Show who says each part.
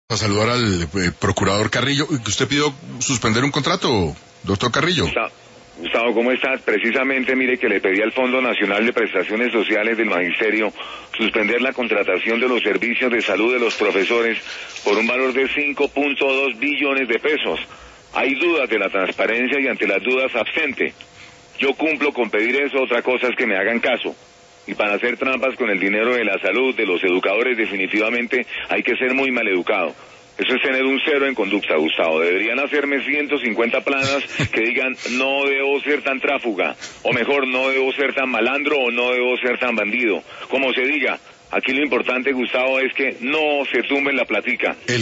Speaker 1: A saludar al procurador Carrillo. ¿Usted pidió suspender un contrato, doctor Carrillo?
Speaker 2: Gustavo, ¿cómo estás? Precisamente, mire que le pedí al Fondo Nacional de Prestaciones Sociales del Magisterio suspender la contratación de los servicios de salud de los profesores por un valor de 5.2 billones de pesos. Hay dudas de la transparencia y ante las dudas abstente. Yo cumplo con pedir eso, otra cosa es que me hagan caso. Y para hacer trampas con el dinero de la salud de los educadores definitivamente hay que ser muy maleducado. Eso es tener un cero en conducta, Gustavo. Deberían hacerme 150 planas que digan no debo ser tan tráfuga, o mejor, no debo ser tan malandro o no debo ser tan bandido. Como se diga, aquí lo importante, Gustavo, es que no se tumben la platica.